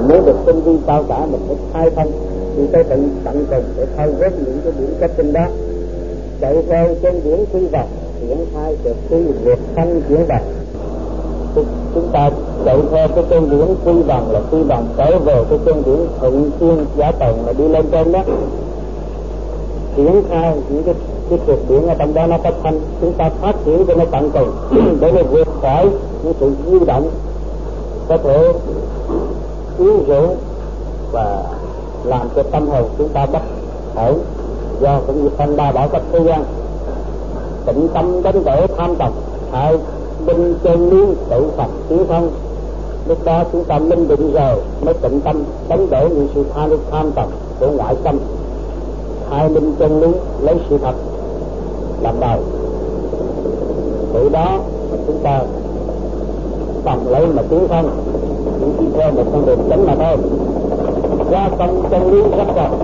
mình muốn được tinh vi cao cả mình phải khai thông, thì tôi tận tận cùng để thao vớt những cái điểm kết tinh đó, chạy theo trên biển quy vòng triển khai được cái việc thanh chuyển vòng. Chúng ta chạy theo cái trên biển quy vòng là quy vòng trở về cái trên biển thuận thiên giá tầng mà đi lên trên đó, triển khai những cái cuộc biển ở trong đó nó có thanh, chúng ta phát triển cho nó tận cùng để nó vượt khỏi những sự di động có thể yếu rũ và làm cho tâm hồn chúng ta bất ổn, do cũng như phân đa bảo các thế gian. Tịnh tâm đánh đổ tham tập, hại minh chân lý tự Phật tiến thân. Lúc đó chúng ta minh định rồi mới tịnh tâm đánh đổ những sự tham tập của ngoại tâm, hai minh chân lý lấy sự thật làm đầu. Từ đó mà chúng ta cầm lấy mà tiến thân, những đi theo một con đường chính mà thôi. Qua tâm chân lý rất rộng,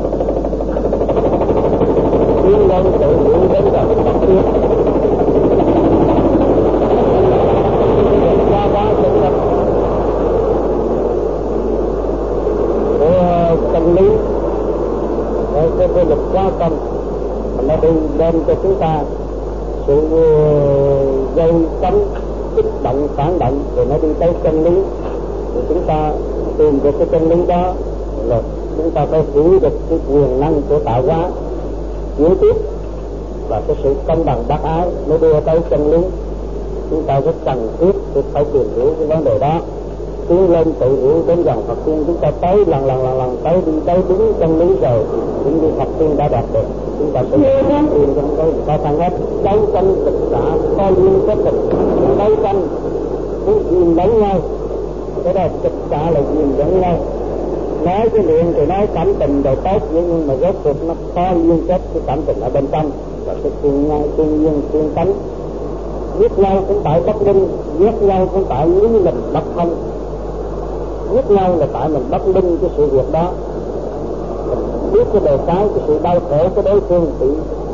tiến lên tự hiểu đến gần Phật tiên. Qua đó chân tâm của chân lý, cái lực qua tâm nó đi đem cho chúng ta sự gây cấm kích động phản động, rồi nó đi tới chân lý, thì chúng ta tìm được cái chân lý đó là chúng ta phải hiểu được cái quyền năng của tạo hóa chuyển tiếp và cái sự công bằng bác ái mới đưa tới chân lý. Chúng ta rất cần thiết phải tìm hiểu cái vấn đề đó, tiến lên tự hiểu đến gần Phật tiên. Chúng ta tới lần tới đi tới đúng chân lý rồi thì cũng như Phật tiên đã đạt được, chúng ta sẽ tìm trong cái khó khăn hết. Đấu tranh thực xã có liên kết thực, đấu tranh muốn gìn lẫn nhau, cái đó thực xã là gìn lẫn nhau. Nói cái miệng thì nói cảm tình rồi tốt, nhưng mà rốt cuộc nó có liên kết cái cảm tình ở bên trong và cái thiên nhiên thiên tánh. Giết nhau cũng tại bất minh, giết nhau cũng tại lý mình bất thông. Giết nhau là tại mình bất minh cái sự việc đó, mình biết cái đề cái sự đau khổ của đối phương bị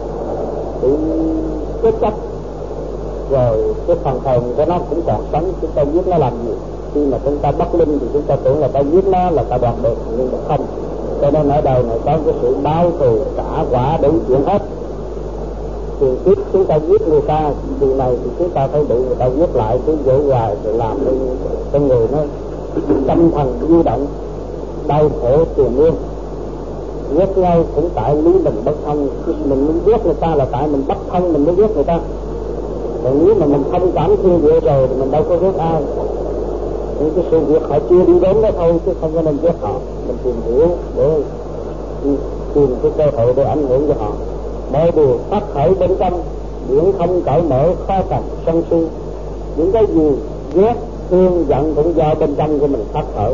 kết chấp, rồi cái phần hồn của nó cũng còn sống, chúng ta giết nó làm gì? Khi mà chúng ta bất linh thì chúng ta tưởng là ta giết nó là ta đoạt được, nhưng mà không. Cho nên ở đời này có cái sự báo thù trả quả đủ chuyện hết. Tiền kiếp chúng ta giết người ta, điều này thì chúng ta phải bị người ta giết lại, cứ dễ hoài rồi làm cho con người nó tâm thần di động, đau khổ tiền nguyên. Giết nhau cũng tại lý mình bất thông, mình muốn giết người ta là tại mình bất thông mình mới giết người ta. Còn nếu mà mình không cảm thương vợ rồi thì mình đâu có giết ai. Những cái sự việc họ chưa đi đến đó thôi, chứ không có nên giết họ. Mình tìm hiểu để tìm cái cơ hội để ảnh hưởng cho họ. Mọi điều phát khởi bên trong, biển không cởi mở, khó cần sân si. Những cái gì ghét thương giận cũng do bên trong của mình phát khởi.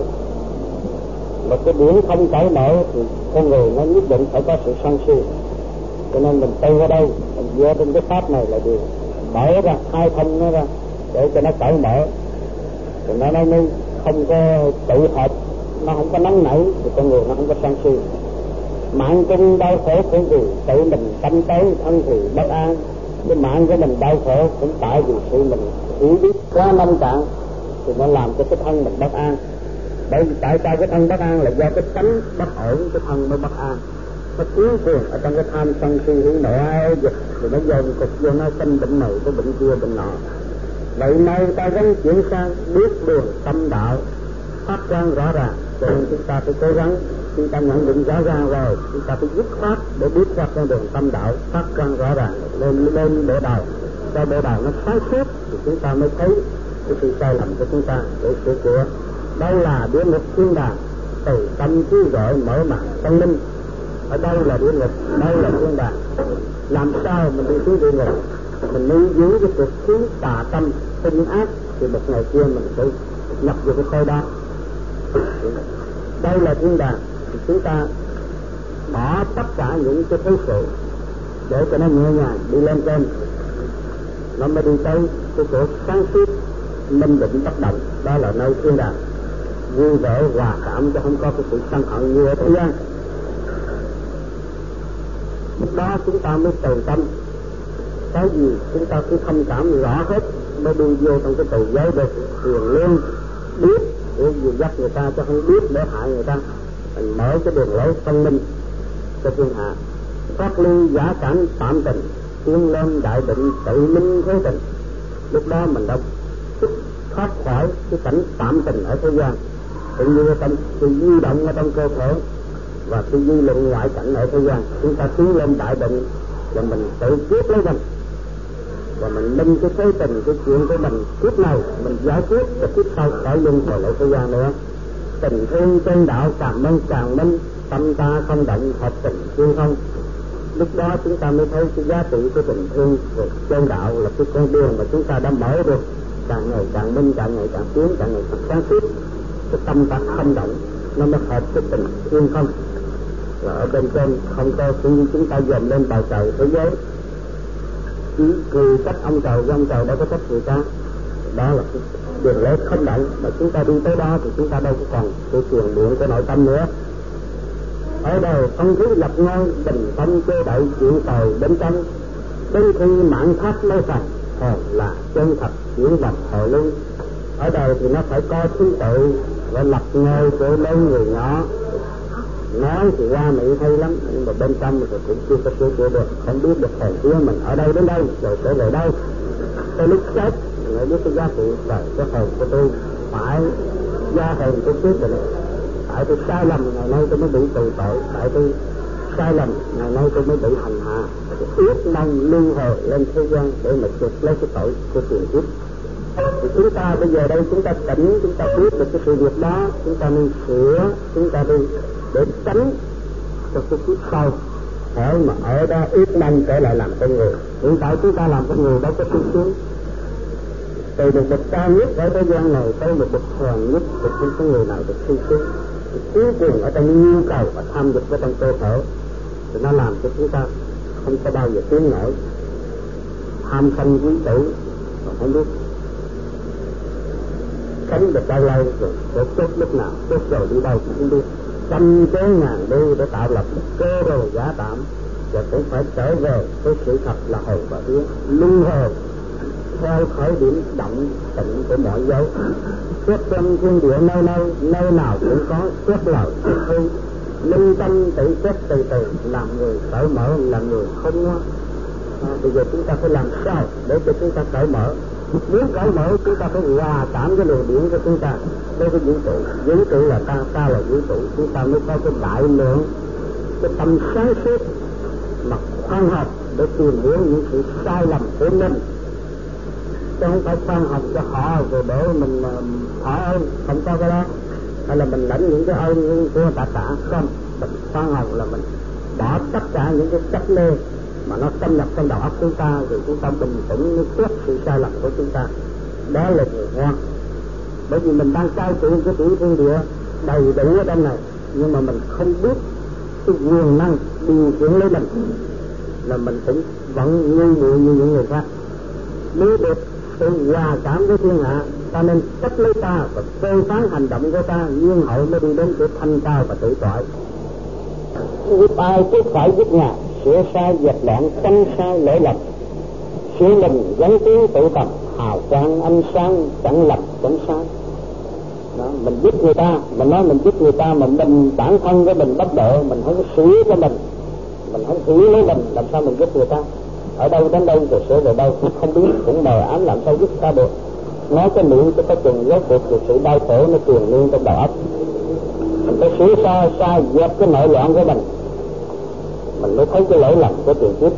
Mà cái biển không cởi mở thì con người nó nhất định phải có sự sân si. Cho nên mình tu ở đây, mình dựa trên cái pháp này là điều mở ra, khai thông nó ra để cho nó cởi mở, thì nó mới không có tự hợp, nó không có nóng nảy, thì con người nó không có sân si. Mạng chung đau khổ cũng vì tự mình tâm tối thân thì bất an, cái mạng của mình đau khổ cũng tại vì sự mình hiểu biết quá nông cạn thì nó làm cho cái thân mình bất an. Bởi vì tại sao cái thân bất an là do cái tánh bất ổn, cái thân mới bất an. Nó thiếu thường ở trong cái tham sân si hữu nộ ái dục thì nó dồn cục vô, nó sinh bệnh này cái bệnh kia bệnh nọ. Vậy nay ta gắng chuyển sang biết đường tâm đạo phát quang rõ ràng, cho nên chúng ta phải cố gắng. Khi ta nhận định rõ ràng rồi, chúng ta phải dứt khoát để biết ra con đường tâm đạo phát quang rõ ràng lên bộ đầu, cho bộ đầu nó sáng suốt thì chúng ta mới thấy cái sự sai lầm của chúng ta để sửa chữa. Đâu là địa ngục thiên đàng, từ tâm trí gọi mở màn tâm linh. Ở đâu là địa ngục, đâu là thiên đàng. Làm sao mình đi xuống địa ngục? Mình nuôi giữ cái cuộc khí tà tâm tinh ác thì một ngày kia mình sẽ nhập vào cái khối đó. Đây là thiên đàng thì chúng ta bỏ tất cả những cái thế sự để cho nó nhẹ nhàng đi lên trên, nó mới đi tới cái chỗ sáng suốt minh định bất động. Đó là nơi thiên đàng vui vẻ hòa cảm, chứ không có cái sự sân hận như ở thế gian. Lúc đó chúng ta mới từ tâm. Cái gì chúng ta cứ thông cảm rõ hết mới đi vô trong cái tù giới được hiền lương biết để dìu dắt người ta cho không biết để hại người ta. Mình mở cái đường lối phân minh cho thiên hạ, thoát ly giả cảnh tạm tình, tiến lên đại định tự minh thế tình. Lúc đó mình đã thoát khỏi cái cảnh tạm tình ở thế gian, cũng như trong sự di động ở trong cơ thể và tư duy luận ngoại cảnh ở thế gian. Chúng ta tiến lên đại định và mình tự quyết lấy mình, và mình minh cái thế tình, cái chuyện của mình kiếp này mình giải quyết, và kiếp sau phải luân hồi lại thế gian nữa. Tình thương trên đạo càng minh, tâm ta không động hợp tình thương không. Lúc đó chúng ta mới thấy cái giá trị của tình thương của chân đạo là cái con đường mà chúng ta đã mở được, càng ngày càng minh, càng ngày càng tiến, càng ngày càng sáng suốt. Cái tâm ta không động nó mới hợp cái tình thương không. Và ở bên trên không có khi chúng ta dòm lên bầu trời thế giới chỉ cười trách ông trời, ông trời đâu có trách người ta. Đó là cái đường lối không động, mà chúng ta đi tới đó thì chúng ta đâu có còn sự truyền miệng của nội tâm nữa. Ở đời không khí lập ngôi, bình tâm chê đậy chuyện tồi đến trong, đến khi mạng thác lấy phần hồn là chân thật chuyển vật hồi lưu. Ở đời thì nó phải có thứ tự và lập ngôi của lớn người nhỏ. Nói thì qua miệng hay lắm, nhưng mà bên trong thì cũng chưa có sửa được, không biết được hồn vía mình ở đây đến đâu, rồi trở về đâu. Tới lúc chết mới biết cái giá trị trời, cái hồn của tôi phải gia hồn của quyết định. Tại tôi sai lầm ngày nay tôi mới bị tù tội, tại tôi sai lầm ngày nay tôi mới bị hành hạ. Ước mong luân hồi lên thế gian để mà chuộc lấy cái tội của tiền kiếp. Thì chúng ta bây giờ đây chúng ta tỉnh, chúng ta biết được cái sự việc đó, chúng ta nên sửa, chúng ta đi để tránh cho cái kiếp sau hỏi mà ở đó ước mong trở lại làm con người. Hiện tại chúng ta làm con người đâu có sung sướng, từ một bậc cao nhất ở thế gian này tới một bậc hèn nhất thì không có người nào được sung sướng. Cuối cùng ở trong nhu cầu và tham dục ở trong cơ thể thì nó làm cho chúng ta không có bao giờ tiến nổi, tham sân quý tử mà không biết tránh được bao lâu rồi để chết lúc nào, chết rồi đi đâu cũng không biết. Trăm chế ngàn đi để tạo lập một cơ đồ giả tạm, và cũng phải trở về với sự thật là hồn và vía luân hồi theo khởi điểm động tịnh của mọi dấu. Xuất trong thiên địa nơi nào cũng có xuất lời xuất hư, linh tâm tự xét từ từ, làm người cởi mở, làm người không ngoan. Bây giờ chúng ta phải làm sao để cho chúng ta cởi mở? Muốn cởi mở chúng ta phải hòa cảm cái luồng điển của chúng ta với cái vũ trụ. Vũ trụ là ta là vũ trụ. Chúng ta mới có cái đại lượng, cái tâm sáng suốt mà khoan học để tìm hiểu những sự sai lầm của mình, chứ không phải khoan học cho họ rồi để mình họ ơn, không có cái đó. Hay là mình lãnh những cái ơn của tạ không. Mình khoan học là mình bỏ tất cả những cái chấp mê mà nó xâm nhập trong đầu óc chúng ta, rồi chúng ta bình tĩnh mới xét sự sai lầm của chúng ta. Đó là người ngoan. Bởi vì mình đang trao chuyện cái tiểu thiên địa đầy đủ ở trong này, nhưng mà mình không biết cái quyền năng điều khiển lấy mình, là mình cũng vẫn ngu muội như những người khác. Nếu được sự hòa cảm với thiên hạ, ta nên chấp lấy ta và phê phán hành động của ta, nhiên hậu mới đi đến chỗ thanh cao và tự toại. Giúp ai chứ phải giúp nhà, sửa sai dẹp loạn, tránh sai lỗi lầm, sửa mình gắn tiến tự tập, hào quang ánh sáng, chẳng lầm chẳng sai. Đó, mình giúp người ta, mình nói mình giúp người ta mà mình bản thân của mình bất độ, mình không có sửa cho mình không sửa lấy mình, làm sao mình giúp người ta? Ở đâu đến đâu rồi sửa về đâu cũng không biết, cũng mờ ám, làm sao giúp ta được? Nói cái miệng cho cái chừng rốt cuộc thì sự đau khổ nó truyền liên trong đầu óc. Mình phải sửa sai dẹp cái nội loạn của mình mới thấy cái lỗi lầm của tiền kiếp.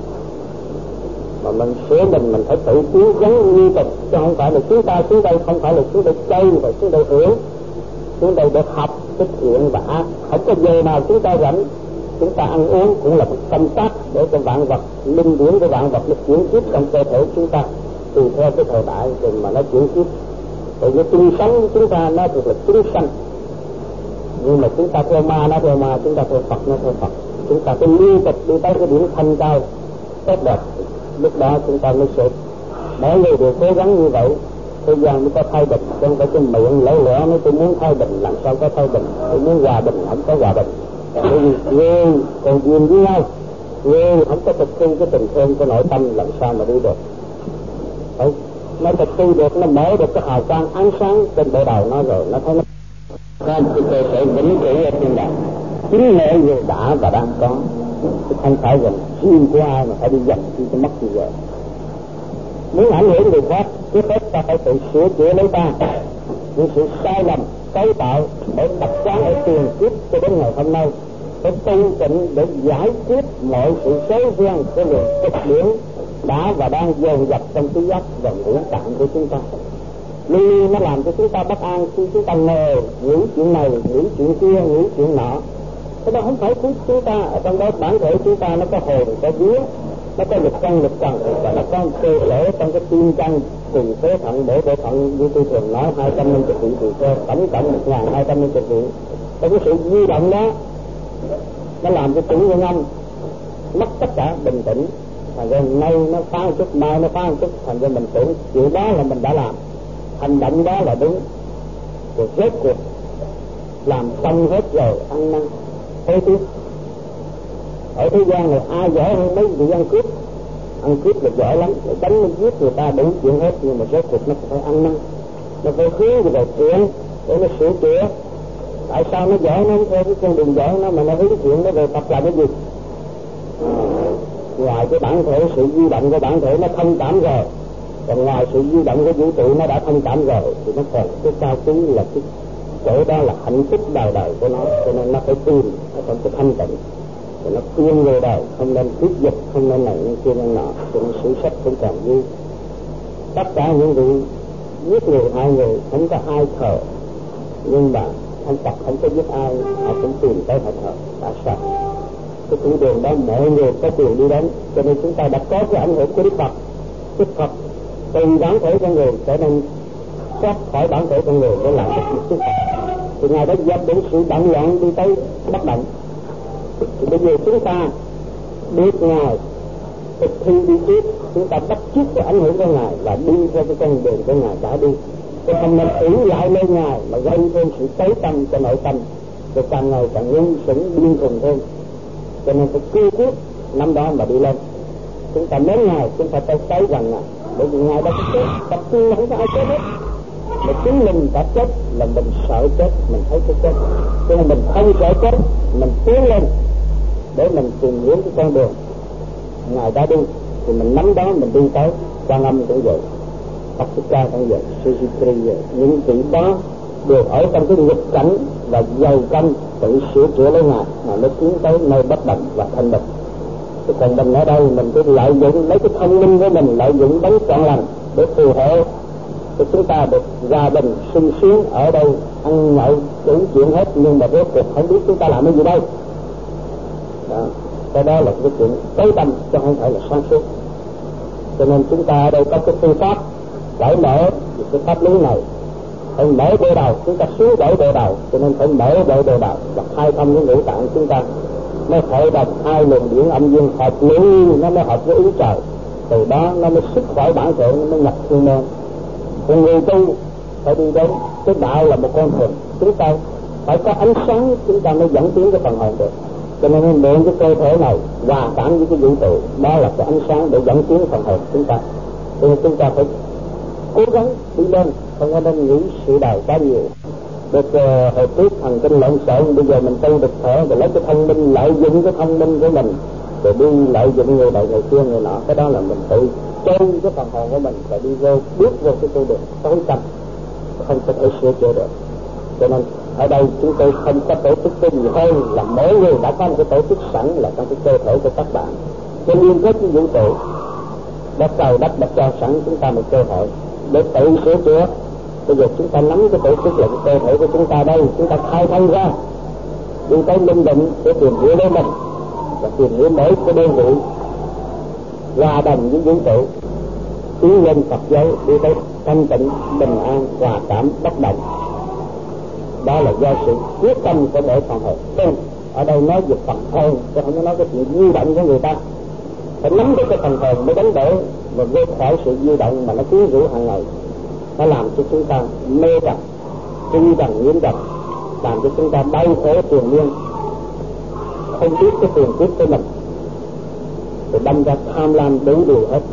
Mà mình sửa mình phải tự cứu gắng như tục, chứ không phải là chúng ta xuống đây không phải là xuống đây chơi, mà xuống đây hưởng, xuống đây để học cái thiện và ác. Không có giờ nào chúng ta rảnh, chúng ta ăn uống cũng là một tâm tác để cho vạn vật, linh điển của vạn vật nó chuyển tiếp trong cơ thể chúng ta, tùy theo cái thời đại rồi mà nó chuyển tiếp. Tại vì tinh sống chúng ta nó thuộc là chúng sanh, nhưng mà chúng ta theo ma nó theo ma, chúng ta theo Phật nó theo Phật. Chúng ta phải liên tục đi tới cái điểm thanh cao tốt đẹp, lúc đó chúng ta mới sẽ mỗi người đều cố gắng như vậy, thế gian mới có thay bình. Không phải cái miệng lỡ lỡ nói tôi muốn thay bình, làm sao có thay bình? Tôi muốn hòa bình, không có hòa bình. Bởi vì người còn duyên với nhau, người không có thực thi cái tình thương của nội tâm, làm sao mà đi được? Đấy, nó thực thi được, nó mở được cái hào quang ánh sáng trên bề đầu nó rồi, nó thấy nó có một cái cơ sở vững cửu ở trên đạo, chính lệ người đã và đang có, chứ không phải rằng riêng của ai mà phải đi dập khi cho mất gì vậy. Muốn ảnh hưởng người khác, trước hết ta phải tự sửa chữa lấy ta những sự sai lầm cấu tạo để tập quán ở tiền kiếp cho đến ngày hôm nay, phải tu tịnh để giải quyết mọi sự xấu riêng của lượng cực điển đã và đang dồn dập trong trí óc và ngũ tạng của chúng ta. Luôn luôn nó làm cho chúng ta bất an khi chúng ta ngờ nghĩ chuyện này, nghĩ chuyện kia, nghĩ chuyện nọ. Cái đó không phải của chúng ta, ở trong đó bản thể chúng ta nó có hồn, có vía, nó có lực căn và nó có cơ sở trong cái tim căn cùng phế thận bổ thận, như tôi thường nói 250 vị tỳ kheo, tổng cộng 1250 vị. Trong cái sự di động đó nó làm cho tưởng nhân âm mất tất cả bình tĩnh, thành ra nay nó phá một chút, mai nó phá một chút, thành ra mình tưởng chuyện đó là mình đã làm, hành động đó là đúng, rồi rốt cuộc làm xong hết rồi ăn năn thế tiếp. Ở thế gian này ai giỏi hơn mấy người ăn cướp là giỏi lắm, đánh nó giết người ta đủ chuyện hết, nhưng mà rốt cuộc nó phải ăn năn, nó phải hướng về chuyện để nó sửa chữa. Tại sao nó giỏi, nó không theo cái con đường giỏi nó mà nó hướng chuyện nó về tập lại cái gì? Ngoài cái bản thể sự di động của bản thể nó thông cảm rồi, còn ngoài sự di động của vũ trụ nó đã thông cảm rồi, thì nó còn cái cao quý là cái chỗ đó là hạnh phúc đời đời của nó, cho nên nó phải tìm ở trong cái thanh tịnh, rồi nó khuyên người đời không nên cướp giật, không nên này nên kia nên nọ, cho nên sử sách cũng còn ghi tất cả những vị giết người hại người không có ai thờ, nhưng mà ông Phật không có giết ai, họ cũng tìm tới họ thờ. Tại sao? Cái con đường đó mọi người có quyền đi đến, cho nên chúng ta đã có cái ảnh hưởng của Đức Phật. Đức Phật từ bản thể con người trở nên thoát khỏi bản thể con người để làm cái việc Đức Phật. Thì Ngài đã dập đến sự động loạn đi tới bất động. Thì bây giờ chúng ta biết Ngài thực thi đi tiếp, chúng ta bắt chước cái ảnh hưởng của Ngài và đi theo cái con đường của Ngài đã đi. Chứ không nên ỷ lại lên Ngài mà gây thêm sự tối tâm cho nội tâm, rồi càng ngày càng nhân sủng điên khùng thêm. Cho nên phải cương quyết năm đó mà đi lên. Chúng ta mến Ngài, chúng ta phải tới gần Ngài, bởi vì Ngài đã chết, tập trung là không có ai chết hết. Mà chính mình đã chết là mình sợ chết, mình thấy cái chết, cho nên mình không sợ chết, mình tiến lên để mình tìm hiểu cái con đường Ngài đã đi, thì mình nắm đó mình đi tới. Quan Âm cũng vậy, Phật Thích Ca cũng vậy, Sư Di Tri vậy, những vị đó đều ở trong cái nghịch cảnh và dày công tự sửa chữa lấy Ngài mà mới tiến tới nơi bất động và thanh bình. Chứ còn mình ở đây mình cứ lợi dụng lấy cái thông minh của mình, lợi dụng đấng trọn lành để phù hộ cho chúng ta được gia đình sung sướng ở đây, ăn nhậu đủ chuyện hết, nhưng mà rốt cuộc không biết chúng ta làm cái gì đâu. Đó, cái đó là cái chuyện tối tâm chứ không phải là sáng suốt. Cho nên chúng ta ở đây có cái phương pháp cởi mở cái pháp lý này, phải mở bộ đầu, chúng ta xuống đổi bộ đầu, cho nên phải mở bộ đầu và khai thông những ngũ tạng chúng ta, nó hội đồng hai luồng điển âm dương hợp lý, nó mới hợp với ý trời, từ đó nó mới xuất khỏi bản thể, nó mới nhập thiên môn. Còn người tu phải đi đến cái đạo là một con thuyền, chúng ta phải có ánh sáng chúng ta mới dẫn tiến cái phần hồn được. Cho nên mượn cái cơ thể này hòa cảm với cái vũ trụ, đó là cái ánh sáng để dẫn tiến phần hồn chúng ta. Cho nên chúng ta phải cố gắng đi lên, không có nên nghĩ sự đời quá nhiều. Được hồi trước thần kinh lộn xộn, bây giờ mình tu được thở rồi lấy cái thông minh, lợi dụng cái thông minh của mình rồi đi lợi dụng người này người kia người nọ, cái đó là mình tự chơi cái phần hồn của mình và đi vô bước vô cái tu đường tối tâm, không có thể sửa chữa được. Cho nên ở đây chúng tôi không có tổ chức cái gì hơn là mỗi người đã có một cái tổ chức sẵn là trong cái cơ thể của các bạn, cho liên kết với vũ trụ đã trời đất đã cho sẵn chúng ta một cơ hội để tự sửa chữa. Bây giờ chúng ta nắm cái tổ chức là cái cơ thể của chúng ta đây, chúng ta khai thông ra đi tới minh định để tìm hiểu lấy mình và tìm hiểu mỗi cái đơn vị hòa đồng với vũ trụ, tiến lên Phật giáo đi tới thanh tịnh bình an hòa cảm bất động. Đó là do sự quyết tâm của mỗi phần hồn tu. Ở đây nói về phần hồn chứ không có nói cái chuyện di động của người ta. Phải nắm được cái phần hồn mới đánh đổ và vượt khỏi sự di động mà nó quyến rũ hàng ngày, nó làm cho chúng ta mê trần, truy trần nhiễm trần, làm cho chúng ta đau khổ triền miên, không biết cái tiền kiếp của mình, rồi đâm ra tham lam đủ điều hết,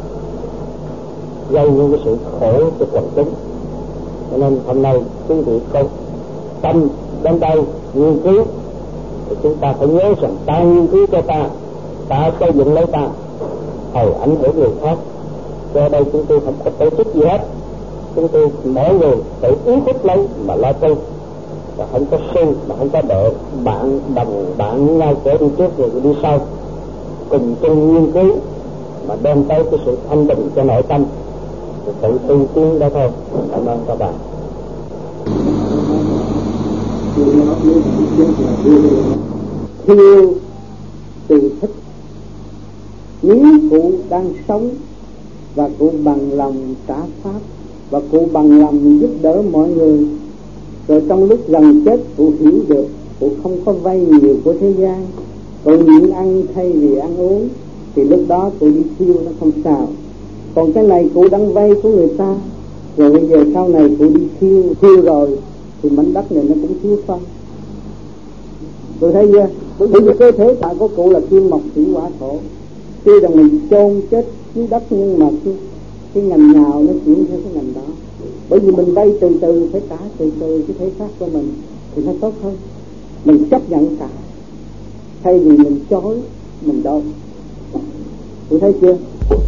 gây những cái sự khổ cho quần chúng. Cho nên hôm nay quý vị có tâm đến đây nghiên cứu, thì chúng ta phải nhớ rằng ta nghiên cứu cho ta xây dựng lấy ta, hầu ảnh hưởng người khác. Cho đây chúng tôi không có tổ chức gì hết, chúng tôi mỗi người tự ý thức lấy mà lo tu, và không có sư mà không có độ bạn đồng bạn nhau kẻ đi trước rồi đi sau, cùng chung nghiên cứu mà đem tới cái sự thanh bình cho nội tâm, rồi tự tu tiến đó thôi. Cảm ơn các bạn. Thiêu từ thích, nếu cụ đang sống và cụ bằng lòng trả pháp và cụ bằng lòng giúp đỡ mọi người, rồi trong lúc gần chết cụ hiểu được cụ không có vay nhiều của thế gian, cụ nhịn ăn thay vì ăn uống, thì lúc đó cụ đi thiêu nó không sao. Còn cái này cụ đang vay của người ta, rồi bây giờ sau này cụ đi thiêu rồi thì mảnh đất này nó cũng thiếu phân. Tôi thấy chưa? Bởi vì cơ thể tại của cụ là kim mộc thủy hỏa thổ, tuy rằng mình chôn chết dưới đất nhưng mà cái ngành nào nó chuyển theo cái ngành đó. Bởi vì mình vay từ từ phải trả từ từ cái thể xác của mình thì nó tốt hơn. Mình chấp nhận cả thay vì mình chối mình đâu. Tôi thấy chưa?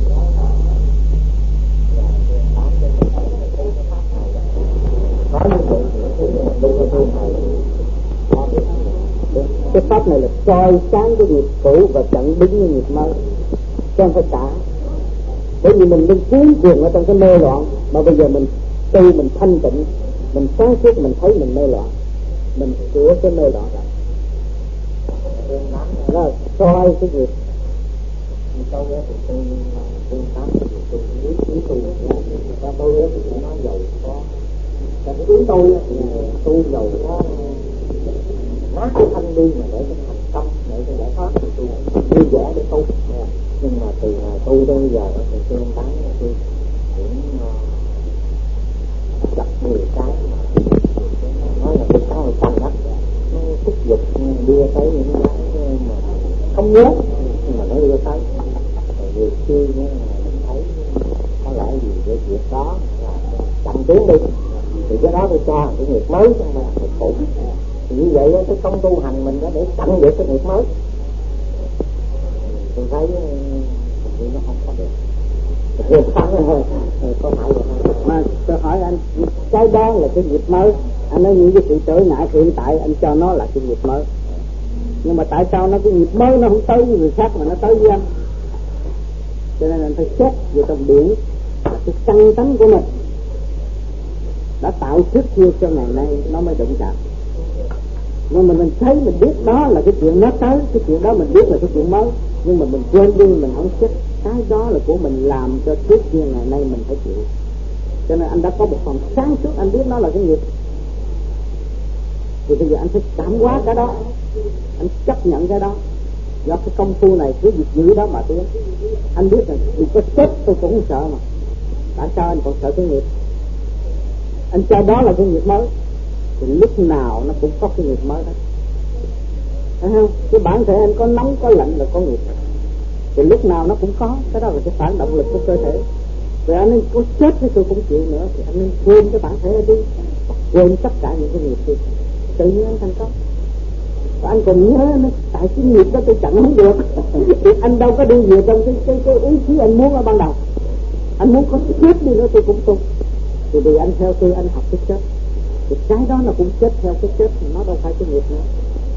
Cái pháp này là soi sáng cái nghiệp cũ và chặn đứng cái nghiệp mới, chứ không phải trả. Bởi vì mình cuốn cuồng ở trong cái mê loạn, mà bây giờ mình tu, mình thanh tịnh, mình sáng suốt, mình thấy mình mê loạn, mình sửa cái mê loạn lại. Đó là soi cái nghiệp. Câu đó thì tôi tám thì tôi biết ý tu, và tôi đó thì nói giàu có, và cái ý tôi giàu có nát cái thanh đi mà để cái thành tâm, để cái giải thoát thì tôi vui vẻ để tu. Nhưng mà từ ngày tu tới bây giờ thì tôi không bán, tôi cũng gặp nhiều cái nói là tôi có tăng đất, nó thúc giục đưa tới những cái mà không nhớ nhưng mà nó đưa tới. Rồi khi mình thấy có lẽ gì cái việc đó là chậm tiến đi, thì cái đó tôi cho cái nghiệp mới chứ không phải là nghiệp cũ. Thì như vậy cái công tu hành mình đó để chặn được cái nghiệp mới, tôi thấy nó không có được. Có phải vậy không? Mà tôi hỏi anh, cái đó là cái nghiệp mới. Anh nói những cái sự trở ngại hiện tại anh cho nó là cái nghiệp mới, nhưng mà tại sao nó cái nghiệp mới nó không tới với người khác mà nó tới với anh? Cho nên anh phải xét về trong điển là cái căn tánh của mình đã tạo trước kia cho ngày nay nó mới đụng chạm. Nhưng mà mình thấy mình biết đó là cái chuyện nó tới, cái chuyện đó mình biết là cái chuyện mới, nhưng mà mình quên đi, mình không xét cái đó là của mình làm cho trước kia ngày nay mình phải chịu. Cho nên anh đã có một phần sáng suốt, anh biết nó là cái nghiệp, thì bây giờ anh phải cảm hóa cái đó, anh chấp nhận cái đó. Do cái công phu này cứ việc giữ đó mà tiến. Anh biết rằng vì có chết tôi cũng không sợ mà, tại sao anh còn sợ cái nghiệp? Anh cho đó là cái nghiệp mới, thì lúc nào nó cũng có cái nghiệp mới đó, thấy không? Cái bản thể anh có nóng có lạnh là có nghiệp, thì lúc nào nó cũng có. Cái đó là cái phản động lực của cơ thể. Vậy anh nên có chết thì tôi cũng chịu nữa, thì anh nên quên cái bản thể đi, quên tất cả những cái nghiệp đi, tự nhiên anh thành công. Và anh còn nhớ nó, tại cái nghiệp đó tôi chặn không được thì anh đâu có đi về trong cái ý chí anh muốn ở ban đầu. Anh muốn có chết đi nữa tôi cũng tu, thì vì anh theo tôi anh học cái chết, thì cái đó nó cũng chết theo cái chết, nó đâu phải cái nghiệp nữa.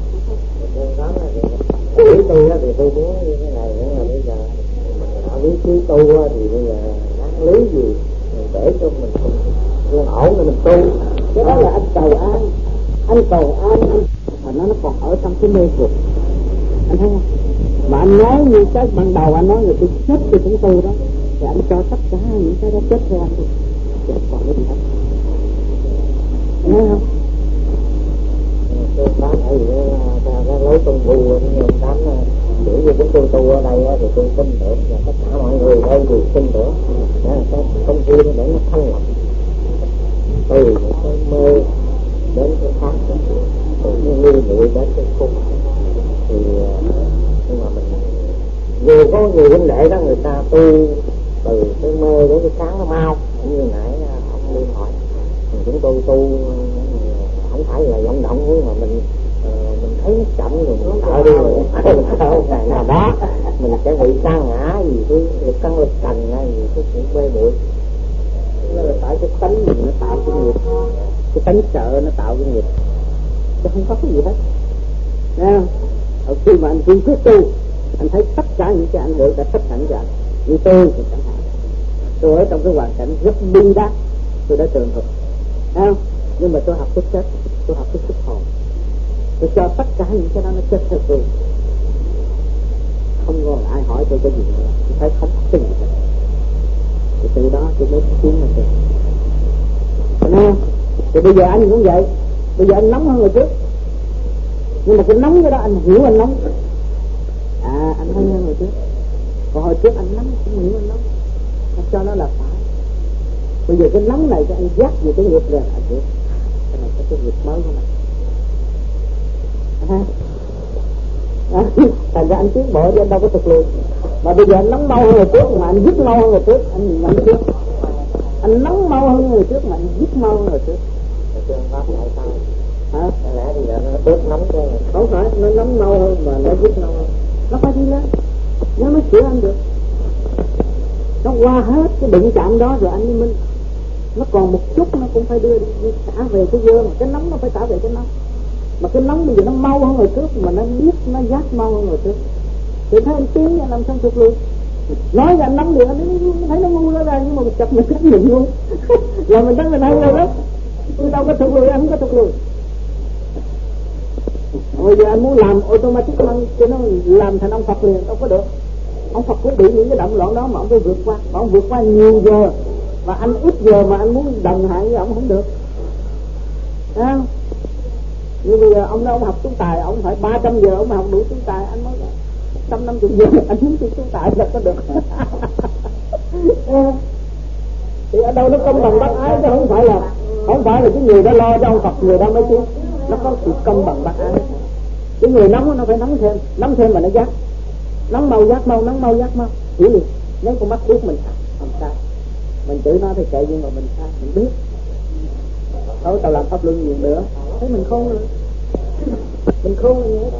Ý tôi thì tôi muốn như thế này nữa, là bây giờ mình lý trí tu thì bây giờ đáng lý gì mình để cho mình yên ổn để mình tu. Cái đó là anh cầu an, anh mà nó còn ở trong cái mê dục, anh thấy không? Mà anh nói như cái ban đầu anh nói người tôi chết tôi cũng tu đó, thì anh cho tất cả những cái đó chết theo anh đi, chứ còn cái gì hết, anh thấy không? Tôi bán ở cái lối tuân vu người tám kiểu như chúng tôi tu ở đây thì tôi tin tưởng, và tất cả mọi người đây đều tin tưởng cái công phu để nó thanh lọc từ cái mê đến cái pháp, từ cái nguyên liệu đến cái khung. Thì nhưng mà mình vừa có nhiều huynh đệ đó, người ta tu từ cái mê đến cái sáng nó mau, như nãy ông Liên hỏi, chúng tôi tu không phải là vận động, nhưng mà mình thấy nó chậm rồi mình sợ đi rồi sau ngày nào đó mình sẽ bị sa ngã gì cái lực căng lực cành hay gì cái chuyện bê bụi. Đó là tại cái tánh mình nó tạo cái nghiệp, cái tánh sợ nó tạo cái nghiệp, chứ không có cái gì hết. Nghe không? Khi mà anh kiên quyết tu, anh thấy tất cả những cái ảnh hưởng đã tất sẵn cho anh. Như tôi thì chẳng hạn, tôi ở trong cái hoàn cảnh rất bi đát, tôi đã tường thuật, không? Nhưng mà tôi học cái chết, tôi học cái xuất hồn, tôi cho tất cả những cái đó nó chết theo tôi, không còn ai hỏi tôi cái gì nữa, tôi thấy không có cái gì hết. Thì từ đó tôi mới tiến lên được. Nghe? Thì bây giờ anh cũng vậy, bây giờ anh nóng hơn người trước, nhưng mà cái nóng cái đó anh hiểu anh nóng, anh hơi hơn người trước. Còn hồi trước anh nóng không hiểu anh nóng, anh cho nó là phải. Bây giờ cái nóng này cho anh giác về cái nghiệp rồi, anh biết cái này cái nghiệp mới của mình. Thành ra anh tiến bộ chứ anh đâu có thực lùi. Mà bây giờ anh nóng mau hơn người trước mà anh dứt mau hơn người trước, anh nhận biết. Anh nóng mau hơn người trước mà anh dứt mau hơn người trước. Chưa pháp lại sao? Hả? Lẽ thì nó bớt nóng cho mình. Không phải, nó nóng mau hơn mà nó dứt mau hơn. Nó phải đi lên, nó mới sửa anh được. Nó qua hết cái đụng chạm đó rồi anh mới, nó còn một chút nó cũng phải đưa đi trả về cái dơ, mà cái nóng nó phải trả về cái nóng. Mà cái nóng bây giờ nó mau hơn người trước, mà nó biết nó giác mau hơn người trước. Thì thấy anh tiến anh làm xong thuộc luôn. Nói ra anh nóng được, anh thấy nó ngu ra, nhưng mà mình chập mình cách mình ngu. Rồi mình thấy mình hay rồi đó. Tôi đâu có thuộc lùi, anh không có thuộc lùi. Bây giờ anh muốn làm automatic cho nó làm thành ông Phật liền, đâu có được. Ông Phật cũng bị những cái động loạn đó mà ông phải vượt qua. Mà ông vượt qua nhiều giờ, mà anh ít giờ mà anh muốn đồng hạng với ông không được. Thấy không? Nhưng bây giờ ông nói ông học xuống tài, ông phải 300 giờ ông học đủ xuống tài, anh mới 150 giờ anh muốn xuống tài là có được. Thì ở đâu nó công bằng bác ái, chứ không phải là cái người đó lo cho ông Phật, người đó mới tiến. Nó có sự công bằng bác ái. Cái người nóng nó phải nóng thêm mà nó giác. Nóng mau giác mau, nóng mau giác mau, hiểu liền. Nếu con mắt biết mình không sai, mình chửi nó thì kệ, nhưng mà mình sai mình biết. Thôi tao làm pháp luân nhiều nữa, thấy mình khôn rồi, mình khôn là như thế đó.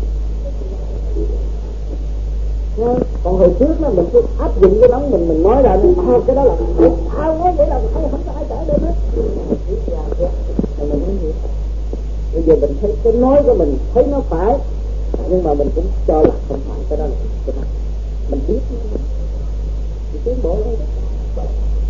Còn hồi trước đó mình cứ áp dụng cái đó, mình nói ra cái đó là tao nói vậy là không có ai trả được hết. Mình không hiểu. Bây giờ mình thấy cái nói của mình thấy nó phải, nhưng mà mình cũng cho là không phải, cái đó là cái đó. Mình biết mình tiến bộ thôi đó.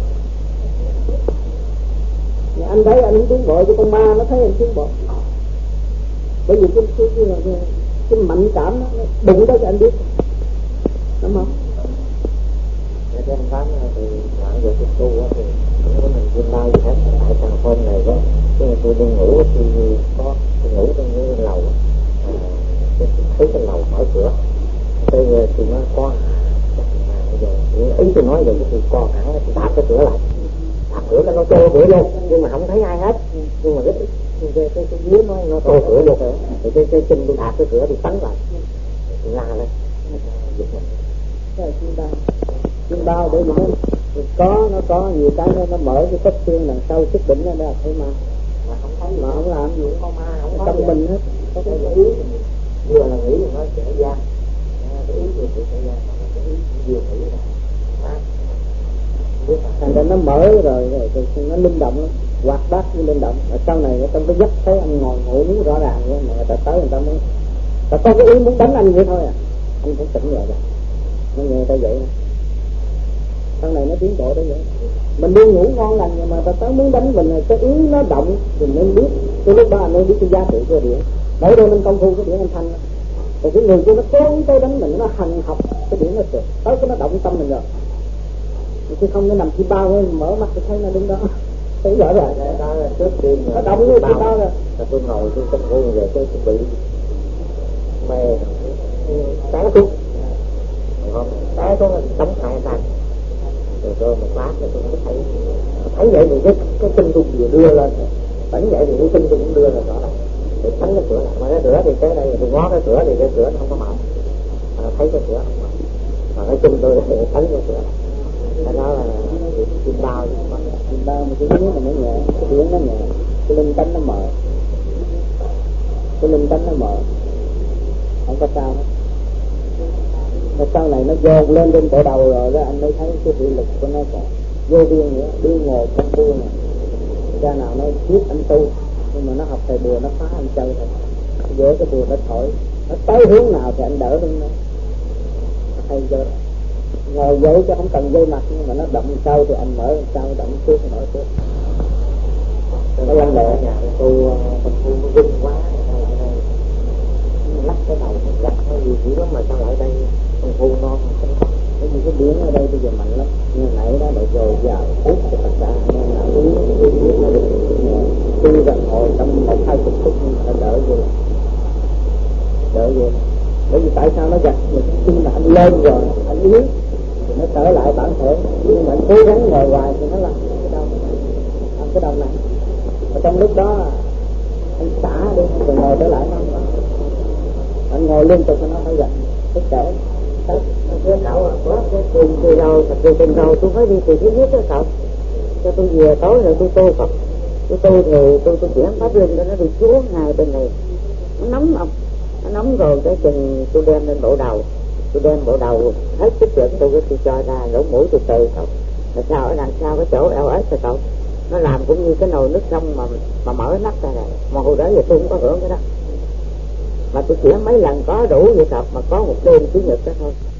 Anh thấy anh không tiến bộ, chứ con ma nó thấy anh tiến bộ. Bởi vì cái mạnh cảm nó đụng đó cho anh biết, đúng không? Để cho anh Pháp thì ngoại về cái tu thì không có mình chuyên bao gì hết. Tại thằng hôm này đó, tôi đi ngủ thì có tôi ngủ trong cái lầu, thấy cái lầu mở cửa, tôi nó co bây giờ ý tôi nói về cái sự co hẳn, tôi đạp cái cửa lại, đạp cửa nó tô cửa luôn, nhưng mà không thấy ai hết. Nhưng mà cái dưới nó tô cửa luôn, thì cái chân tôi đạp cái cửa thì tấn lại, tôi la lên giật mình. Cái là chim bao để mà nó có nhiều cái nó mở cái tấc xương đằng sau sức đỉnh nó là thấy ma, mà không thấy mà không làm gì, không ma, không có trong mình hết. Có cái ý vừa là nghĩ là nó sẽ ra, cái ý vừa sẽ ra, cái ý vừa nghĩ là thành ra nó mở rồi nó linh động lắm, hoạt bát như linh động. Ở sau này trong cái giấc thấy anh ngồi ngủ muốn rõ ràng vậy, mà người ta tới người ta mới ta có cái ý muốn đánh anh vậy thôi à, anh cũng tỉnh lại rồi, nó nghe ta vậy. Sau này nó tiến bộ đó vậy. Mình đi ngủ ngon lành nhưng mà ta tới muốn đánh mình, cái ý nó động thì nên biết. Cái lúc đó anh nên biết cái giá trị của điện. Bởi đây mình công phu cái điện anh thanh. Còn cái người kia nó cố tới đánh mình, nó hành học cái điện nó trượt, tới cái nó động tâm mình rồi. Chứ không nó nằm chi bao ấy, mở mắt thì thấy nó đứng đó. Thấy rõ rồi. Đó là trước tiên nó động như chi bao rồi. Tôi ngồi tôi tập trung rồi tôi bị mê sáng xuống, không sáng xuống sống hai tay rồi tôi một lát rồi tôi mới thấy vậy thì cái chân tôi vừa đưa lên, tỉnh vậy thì cái chân tôi cũng đưa lên rõ ràng, để tránh cái cửa lại. Mà cái cửa thì cái đây tôi ngó cái cửa thì cái cửa nó không có mở, thấy cái cửa không mở, mà cái chân tôi thì tránh cái cửa lại. Cái đó là chim bao mà cái tiếng mà nó nhẹ, cái tiếng nó nhẹ, cái linh tánh nó mờ. cái linh tánh nó mở, không có sao hết. Và sau này nó dồn lên trên bộ đầu rồi đó anh mới thấy cái thị lực của nó còn vô biên nữa, đi ngồi không buông này. Cha nào nó biết anh tu, nhưng mà nó học thầy bùa nó phá anh chơi thôi. Dễ cái bùa nó thổi, nó tới hướng nào thì anh đỡ đứng đó. Hay vô ngồi dậy chứ không cần dây mặt, nhưng mà nó động sau thì anh mở sau, động trước thì mở trước. Nó lăn lẹ nhà tôi mình phu nó rung quá, sao lại đây lắc cái đầu lắc nó gì dữ lắm mà sao lại đây mình phu non không có. Cái gì cái biến ở đây bây giờ mạnh lắm, như nãy đó lại dồi dào hút cho tất cả nên là uống nó được tuy rằng ngồi trong 1-2 phút nhưng mà nó đỡ vô. Bởi vì tại sao nó giật mình khi mà anh lên rồi anh yếu thì nó trở lại bản thể, nhưng mà anh cố gắng ngồi hoài thì nó làm cái đầu này. Ở trong lúc đó anh xả đi rồi ngồi trở lại nó không có. Anh ngồi liên tục nó phải giật tất cả. Thưa cậu à, có cái từ đầu tôi phải đi từ thứ nhất đó cậu, cho tôi về tối rồi tôi tu Phật, tôi tu thì tôi chuyển pháp linh cho nó đi xuống hai bên này, nó nóng không, nó nóng rồi cái chừng tôi đem lên bộ đầu hết sức lực tôi cho ra lỗ mũi từ từ cậu, là sao ở đằng sau cái chỗ eo ếch rồi cậu, nó làm cũng như cái nồi nước trong mà mở nắp ra này, mà hồi đó giờ tôi không có hưởng cái đó, mà tôi chuyển mấy lần có đủ vậy cậu, mà có một đêm chủ nhật đó thôi.